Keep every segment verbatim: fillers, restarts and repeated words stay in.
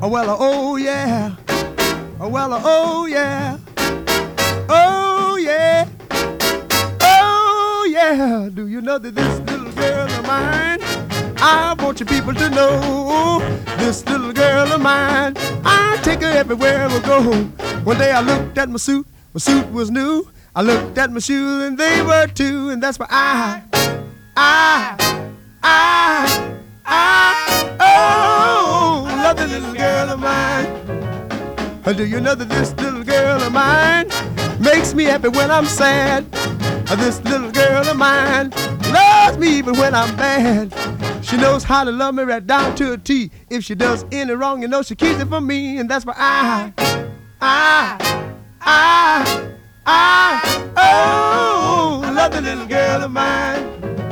Oh, well, oh, yeah. Oh, well, oh, yeah. Oh, yeah. Oh, yeah. Do you know that this little girl of mine, I want you people to know, this little girl of mine, I take her everywhere I go. One day I looked at my suit, my suit was new. I looked at my shoes and they were too. And that's why I, I, I, I, oh, love the little girl of mine. Do you know that this little girl of mine makes me happy when I'm sad? This little girl of mine loves me even when I'm bad. She knows how to love me right down to a T. If she does any wrong, you know she keeps it from me. And that's why I, I, I, I, oh, I love the little girl of mine.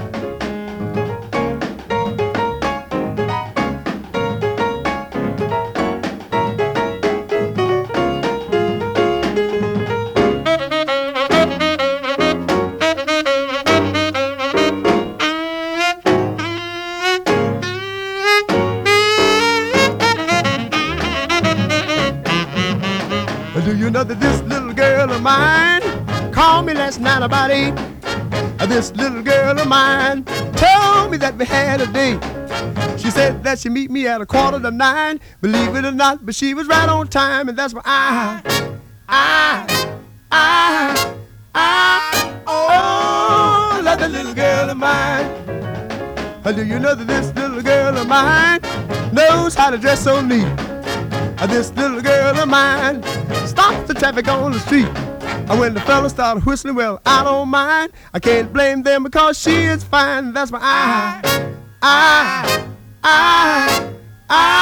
Do you know that this little girl of mine called me last night about eight? This little girl of mine told me that we had a date. She said that she'd meet me at a quarter to nine. Believe it or not, but she was right on time. And that's why I, I, I, I, oh, love the little girl of mine. Do you know that this little girl of mine knows how to dress so neat? This little girl of mine stops the traffic on the street. And when the fellas start whistling, well, I don't mind. I can't blame them because she is fine. That's why I, I, I, I